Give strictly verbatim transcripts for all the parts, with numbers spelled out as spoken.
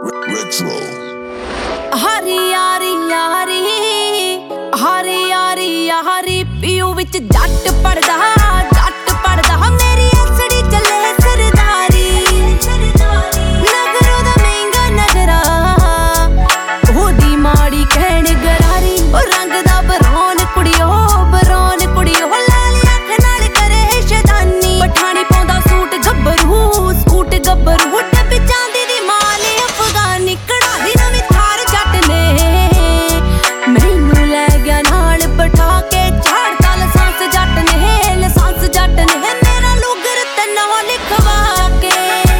Retro. हारी यारी यारी हारी यारी यारी पीयू विच जट पड़दा जट पड़दा मेरी असड़ी चले सरदारी नगरों दा महंगा नगरा ओदी माड़ी कहण गरारी ओ रंग दा बरौन कुड़ियो बरौन कुड़ियो लाल अख नाल करे शैतानी पठानी पाउंदा सूट गब्बरू सूट गब्बरू डब्बी चांदी दी माल अफगानी कढ़ाई नवीं थार जट ने मैनू लै गया नाल बिठा के झाड़ता लसांस जट ने लसांस जट ने मेरा लुगर ते नवां लिखवा के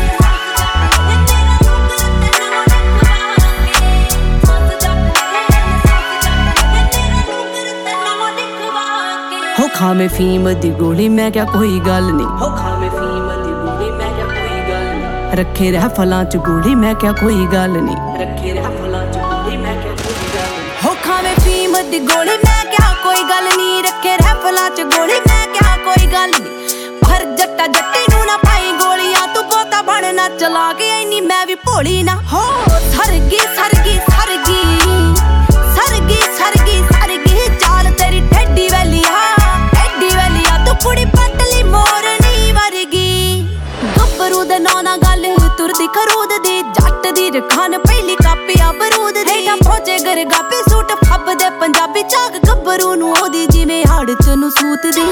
हो खावे फीम दी गोली मैं क्या कोई गल नहीं हो खावे फीम दी गोली मैं क्या कोई गल नहीं रखे रह फलां च गोली मैं क्या कोई गल नहीं रखे रह फलां च गोली मैं क्या कोई गल नहीं हो खावे फीम दी गोली मैं क्या कोई गल नहीं रखे रह फलां च गोली मैं क्या कोई गल नहीं पर जट्टा जट्टी नू ना पाई गोलियां तू बोता बनना चला के इन्नी मैं भी भोली ना हो सरगी सरगी सरगी सरगी सरगी सरगी चाल तेरी टेडी वैलिया टेडी वैलिया तू कुड़ी पतली मोरनी वर्गी गब्बरू दे नां ना गल तुरदी खरूद दी जट दी रखान पहली कापिया बरूद दी हेठा फौजे गरगापे सूट फब दे पंजाबी चाक गब्बरू नू ओदी जिवें हाड़ च नू सूत दी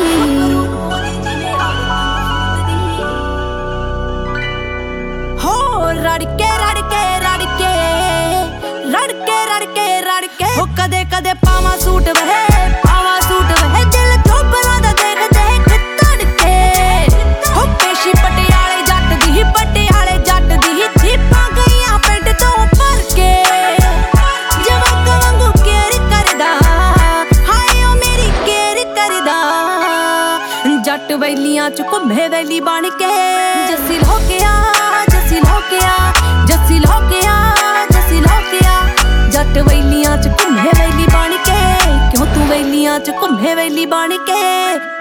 हो रड़के रड़के रड़के रड़के रड़के रड़के हो कदे कदे पावा सूट वहे पावा सूट वहे दिल चोपरा दा देख देख तड़के हो पेशी पटियाले जट दी पटियाले जट दी जीपां गईयां पिंड तो भर के जवाक वांगू केयर करदा हाय ओ मेरी केयर करदा जट वैलियां च घुम्मे वैली बन के जस्सी लोकिया जस्सी लोकिया जस्सी लोकिया जस्सी लोकिया जट वैलियां च घुम्मे वैली बन के क्यों तू वैलियां च घुम्मे वैली बन के